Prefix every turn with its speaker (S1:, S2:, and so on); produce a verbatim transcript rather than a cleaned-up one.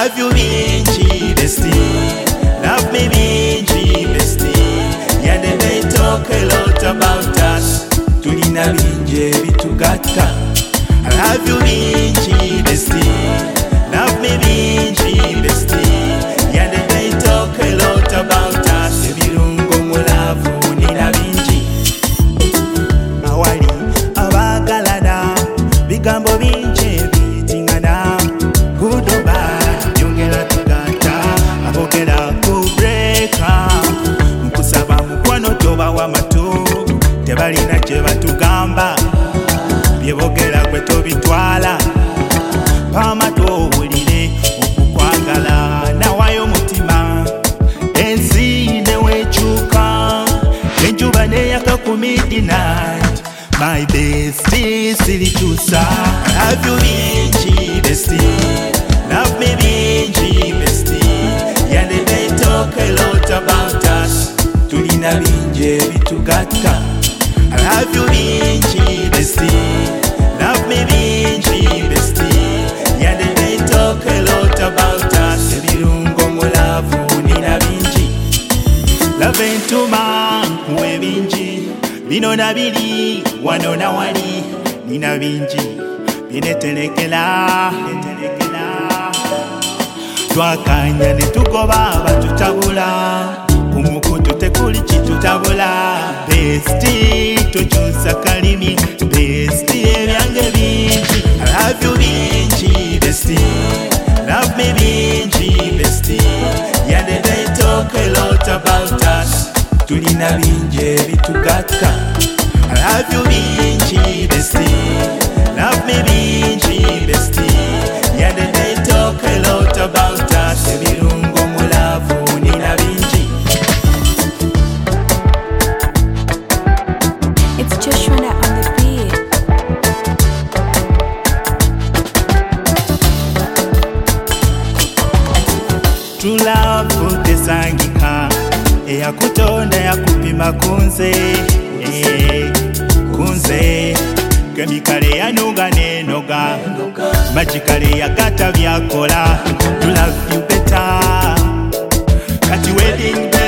S1: love you bingi bestie, love me bingi bestie. Yeah, they, they talk a lot about us. Tulina bingi bitugata. I love you bingi bestie, love me bingi bestie. Yeah, they, they talk a lot about us. Ebirungo mulavu nina bingi. Awali abagalana bigambo bingi bitingana. Good or bad, byongera tugata. Abogera ku breaka. Nkusaba mukwano toba wa matu. Tebalina kye batugamba. Byebogera gwe tobitwala. Pama towulire okukwagala. Nawayo mutima ensi newekyuka. Enjuba neyaka ku midnight. My bestie sirikyusa. I love you bingi bestie, love me bingi bestie. Yeah, they, they talk a lot about us. Tulina bingi bitugata. I love you bingi bestie, love me bingi bestie. Yeah, they, they talk a lot about us. Ebirungo mulavu nina bingi. Love entuma kuwe bingi. Bino na biri wano na wali nina bingi. Binetelekela twakanya ne tugoba batutabula. Kumukutu tekuli kitutabula. Bestie tokyusa kalimi. Bestie ebyange bingi. I love you bingi bestie, love me bingi bestie. Yeah, they, they talk a lot about us. Tulina bingi bitugata. I love you bingi bestie, love me bingi bestie. Yeah, they, they talk a lot about us. Ebirungo mulavu nina bingi.
S2: It's Joshua on the beat.
S1: True love tesangika. Eyakutonda yakupima kunze. Eh, kunze. Kemikale yanuga nenoga. Magikale yakata byakola. To love you better. Kati wedding